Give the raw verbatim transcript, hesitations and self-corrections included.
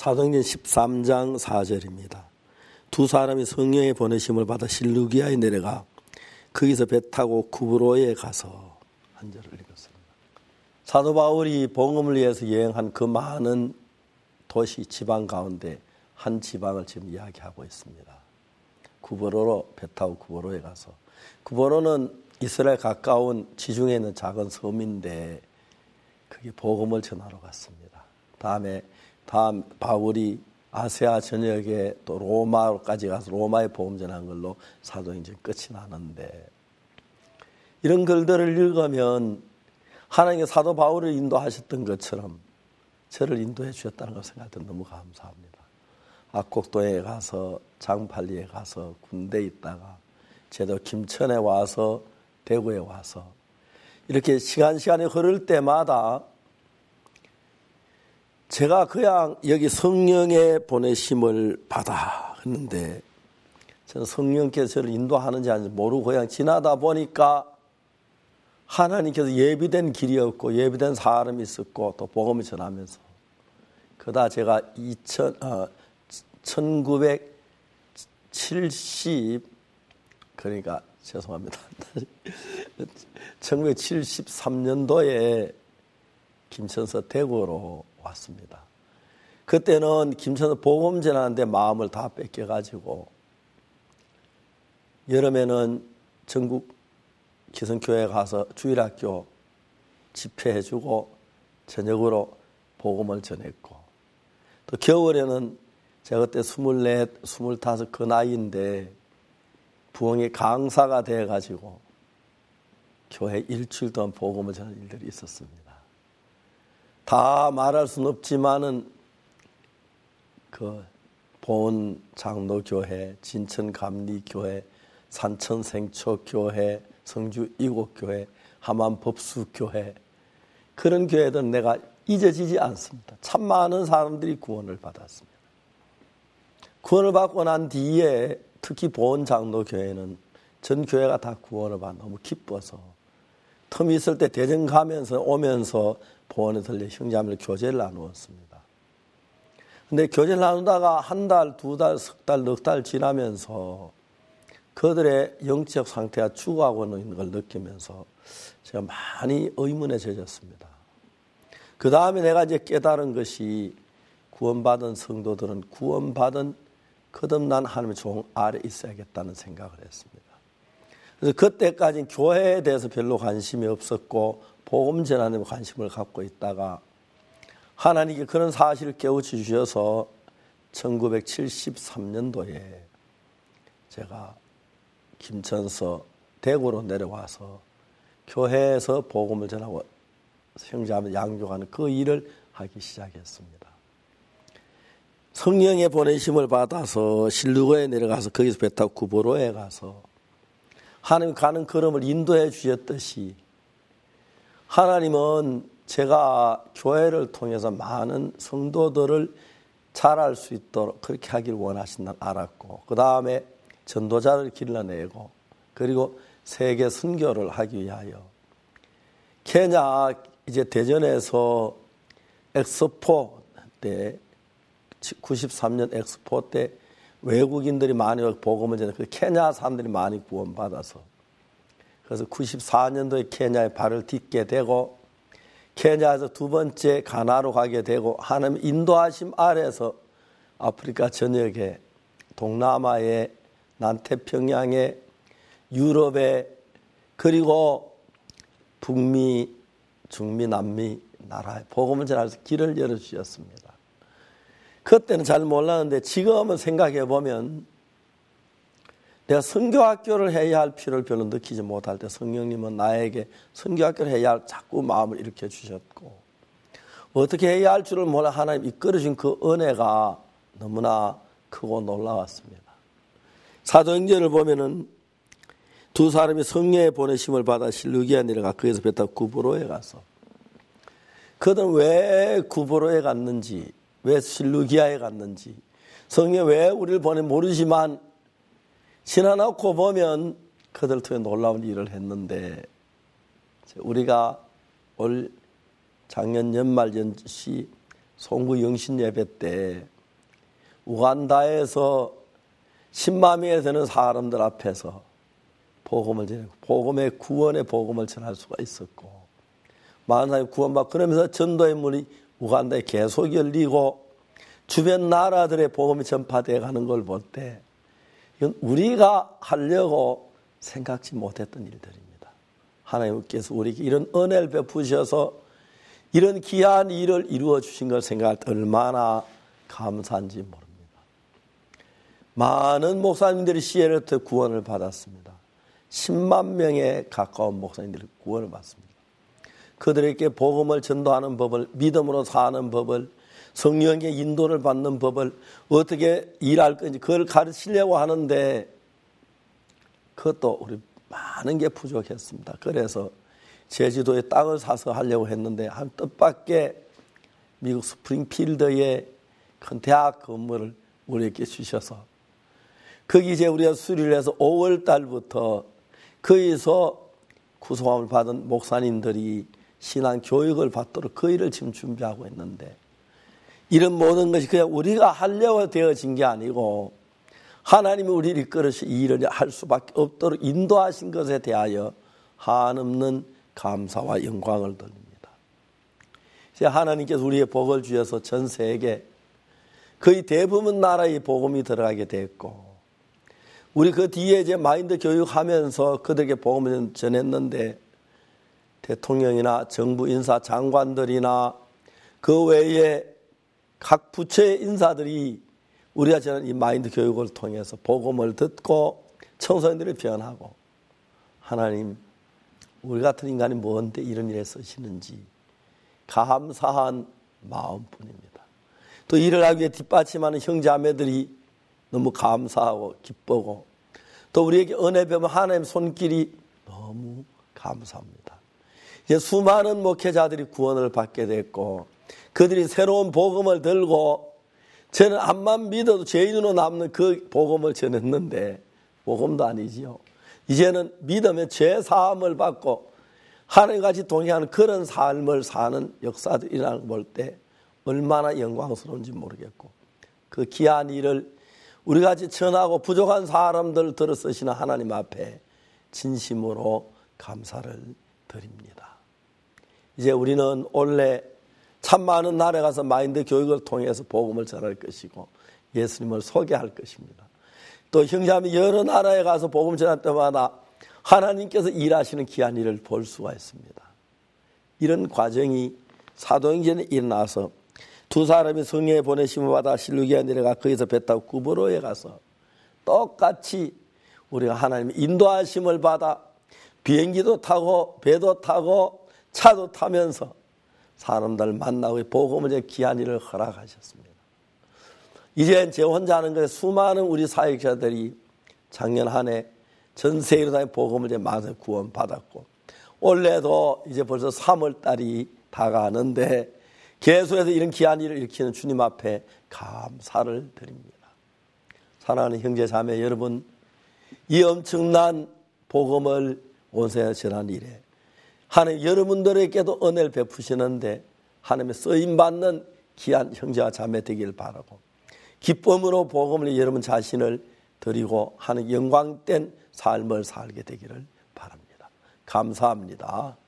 사도행전 십삼 장 사 절입니다. 두 사람이 성령의 보내심을 받아 실루기아에 내려가 거기서 배 타고 구브로에 가서 한 절을 읽었습니다. 사도 바울이 복음을 위해서 여행한 그 많은 도시 지방 가운데 한 지방을 지금 이야기하고 있습니다. 구브로로 배 타고 구브로에 가서, 구브로는 이스라엘 가까운 지중해 있는 작은 섬인데 그게 복음을 전하러 갔습니다. 다음에 다음 바울이 아시아 전역에 또 로마까지 가서 로마에 복음 전한 걸로 사도행전 끝이 나는데, 이런 글들을 읽으면 하나님의 사도 바울을 인도하셨던 것처럼 저를 인도해 주셨다는 걸 생각할 때 너무 감사합니다. 악곡도에 가서 장팔리에 가서 군대에 있다가 제도 김천에 와서 대구에 와서 이렇게 시간 시간이 흐를 때마다 제가 그냥 여기 성령의 보내심을 받아 했는데, 저는 성령께서 저를 인도하는지 아닌지 모르고 그냥 지나다 보니까 하나님께서 예비된 길이었고 예비된 사람이 있었고 또 복음을 전하면서, 그러다 제가 이천, 어, 천구백칠십, 그러니까 죄송합니다. 천구백칠십삼 년도에 김천서 대구로 왔습니다. 그때는 김천서 복음 전하는데 마음을 다 뺏겨가지고, 여름에는 전국 기성교회 가서 주일학교 집회해주고 저녁으로 복음을 전했고, 또 겨울에는 제가 그때 스물네, 스물다섯 그 나이인데 부흥의 강사가 돼가지고 교회 일주일 동안 복음을 전하는 일들이 있었습니다. 다 말할 수는 없지만은 그 보은 장로교회, 진천감리교회, 산천생초교회, 성주 이곡교회, 함안법수교회, 그런 교회들은 내가 잊어지지 않습니다. 참 많은 사람들이 구원을 받았습니다. 구원을 받고 난 뒤에 특히 보은 장로교회는 전 교회가 다 구원을 받아 너무 기뻐서 틈이 있을 때 대전 가면서 오면서 보원에 들려 형제자매로 교제를 나누었습니다. 근데 교제를 나누다가 한 달, 두 달, 석 달, 넉 달 지나면서 그들의 영적 상태가 죽어가고 있는 걸 느끼면서 제가 많이 의문에 젖었습니다. 그 다음에 내가 이제 깨달은 것이, 구원받은 성도들은 구원받은 거듭난 하나님의 종 아래 있어야겠다는 생각을 했습니다. 그래서 그때까지는 교회에 대해서 별로 관심이 없었고 복음 전하는 데 관심을 갖고 있다가 하나님께 그런 사실을 깨우쳐 주셔서 천구백칠십삼 년도에 제가 김천서 대구로 내려와서 교회에서 복음을 전하고 형제자매 양육하는 그 일을 하기 시작했습니다. 성령의 보내심을 받아서 실루가에 내려가서 거기서 배 타고 구브로에 가서 하나님 가는 걸음을 인도해 주셨듯이, 하나님은 제가 교회를 통해서 많은 성도들을 잘할 수 있도록 그렇게 하길 원하신다는 알았고, 그 다음에 전도자를 길러내고, 그리고 세계 선교를 하기 위하여 케냐 이제 대전에서 엑스포 때, 구십삼 년 엑스포 때 외국인들이 많이 복음을 전해 그 케냐 사람들이 많이 구원받아서, 그래서 구십사 년도에 케냐에 발을 딛게 되고 케냐에서 두 번째 가나로 가게 되고, 하나님 인도하심 아래에서 아프리카 전역에, 동남아에, 남태평양에, 유럽에, 그리고 북미, 중미, 남미 나라에 복음을 전하면서 길을 열어주셨습니다. 그때는 잘 몰랐는데 지금은 생각해 보면 내가 선교학교를 해야 할 필요를 별로 느끼지 못할 때 성령님은 나에게 선교학교를 해야 할 자꾸 마음을 일으켜 주셨고, 어떻게 해야 할 줄을 몰라 하나님 이끌어준 그 은혜가 너무나 크고 놀라웠습니다. 사도행전을 보면은 두 사람이 성령의 보내심을 받아 실루기아에 내려가 거기서 배 타고 구브로에 가서, 그들은 왜 구브로에 갔는지, 왜 실루기아에 갔는지, 성령 왜 우리를 보내 모르지만 지나놓고 보면 그들 통해 놀라운 일을 했는데, 우리가 올 작년 연말 연시 송구 영신 예배 때 우간다에서 십만 명에 되는 사람들 앞에서 복음을 전하고 복음의 구원의 복음을 전할 수가 있었고 많은 사람이 구원받고 그러면서 전도의 문이 우간다에 계속 열리고 주변 나라들의 복음이 전파되어 가는 걸 볼 때 이건 우리가 하려고 생각지 못했던 일들입니다. 하나님께서 우리에게 이런 은혜를 베푸셔서 이런 귀한 일을 이루어 주신 걸 생각할 때 얼마나 감사한지 모릅니다. 많은 목사님들이 시에를 통해 구원을 받았습니다. 십만 명에 가까운 목사님들이 구원을 받습니다. 그들에게 복음을 전도하는 법을, 믿음으로 사는 법을, 성령의 인도를 받는 법을 어떻게 일할 건지 그걸 가르치려고 하는데 그것도 우리 많은 게 부족했습니다. 그래서 제주도에 땅을 사서 하려고 했는데 한 뜻밖의 미국 스프링필드에 큰 대학 건물을 우리에게 주셔서 거기 이제 우리가 수리를 해서 오월 달부터 거기서 구속함을 받은 목사님들이 신앙 교육을 받도록 그 일을 지금 준비하고 있는데 이런 모든 것이 그냥 우리가 하려고 되어진 게 아니고 하나님이 우리를 이끌어서 이 일을 할 수밖에 없도록 인도하신 것에 대하여 한없는 감사와 영광을 돌립니다. 이제 하나님께서 우리의 복을 주셔서 전 세계 거의 대부분 나라의 복음이 들어가게 됐고 우리 그 뒤에 이제 마인드 교육하면서 그들에게 복음을 전했는데 대통령이나 정부 인사 장관들이나 그 외에 각 부처의 인사들이 우리가 전한 이 마인드 교육을 통해서 복음을 듣고 청소년들이 변하고 하나님 우리 같은 인간이 뭔데 이런 일에 쓰시는지 감사한 마음뿐입니다. 또 일을 하기 위해 뒷받침하는 형제자매들이 너무 감사하고 기쁘고 또 우리에게 은혜 배우면 하나님 손길이 너무 감사합니다. 이제 수많은 목회자들이 구원을 받게 됐고 그들이 새로운 복음을 들고 저는 암만 믿어도 죄인으로 남는 그 복음을 전했는데 복음도 아니지요. 이제는 믿으면 죄 사함을 받고 하나님같이 동행하는 그런 삶을 사는 역사들이라는 걸 볼 때 얼마나 영광스러운지 모르겠고 그 귀한 일을 우리같이 천하고 부족한 사람들 들어 쓰시는 하나님 앞에 진심으로 감사를 드립니다. 이제 우리는 원래 참 많은 나라에 가서 마인드 교육을 통해서 복음을 전할 것이고 예수님을 소개할 것입니다. 또 형제자매 여러 나라에 가서 복음 전할 때마다 하나님께서 일하시는 귀한 일을 볼 수가 있습니다. 이런 과정이 사도행전에 일어나서 두 사람이 성령에 보내심을 받아 실루기아에 내려가 거기서 배 타고 구브로에 가서 똑같이 우리가 하나님의 인도하심을 받아 비행기도 타고 배도 타고 차도 타면서 사람들 만나고 복음을 귀한 일을 허락하셨습니다. 이제 제 혼자 하는 것에 수많은 우리 사역자들이 작년 한 해 전 세계로 다니 복음을 이제 많이 구원받았고 올해도 이제 벌써 삼월 달이 다가는데 계속해서 이런 귀한 일을 일으키는 주님 앞에 감사를 드립니다. 사랑하는 형제 자매 여러분, 이 엄청난 복음을 온 세상에 전한 일에 하나님 여러분들에게도 은혜를 베푸시는데 하나님의 쓰임받는 귀한 형제와 자매 되기를 바라고 기쁨으로 복음을 여러분 자신을 드리고 하는 영광된 삶을 살게 되기를 바랍니다. 감사합니다.